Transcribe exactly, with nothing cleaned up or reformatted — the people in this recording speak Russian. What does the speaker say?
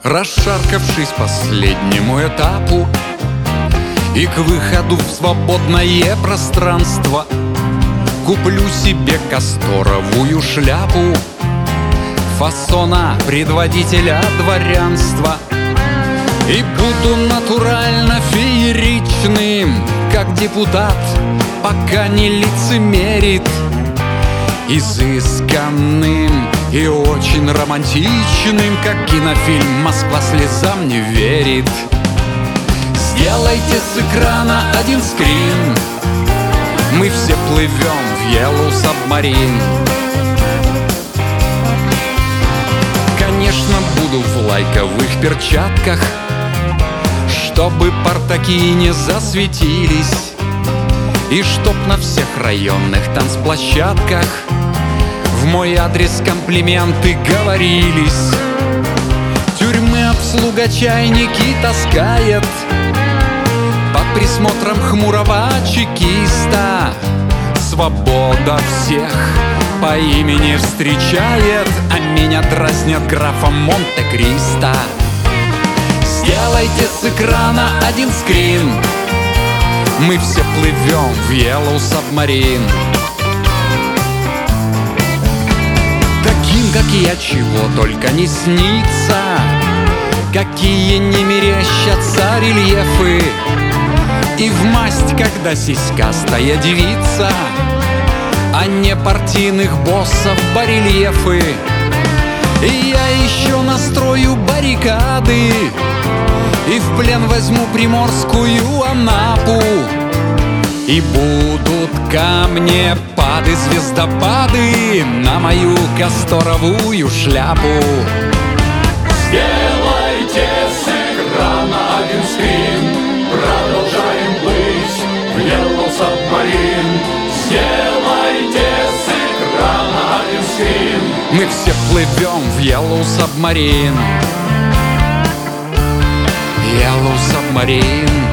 Расшаркавшись последнему этапу и к выходу в свободное пространство, куплю себе касторовую шляпу фасона предводителя дворянства и буду натурально фееричным, как депутат, пока не лицемерит, изысканным и очень романтичным, как кинофильм «Москва слезам не верит». Сделайте с экрана один скрин, мы все плывем в Yellow Submarine. Конечно, буду в лайковых перчатках, чтобы портаки не засветились, и чтоб на всех районных танцплощадках в мой адрес комплименты говорились. Тюрьмы обслуга чайники таскает под присмотром хмурого чекиста. Свобода всех по имени встречает, а меня дразнят графом Монте-Кристо. Сделайте с экрана один скрин, мы все плывем в Yellow Submarine. Таким, как я, чего только не снится, какие не мерещатся рельефы, и в масть, когда сиськастая девица, а не партийных боссов барельефы. И я еще настрою баррикады и в плен возьму приморскую Анапу, и будут ко мне пады, звездопады на мою касторовую шляпу. Сделайте с экрана один скрин, продолжаем плыть в Yellow Submarine. Сделайте с экрана один скрин, мы все плывем в Yellow Submarine. Yellow Submarine.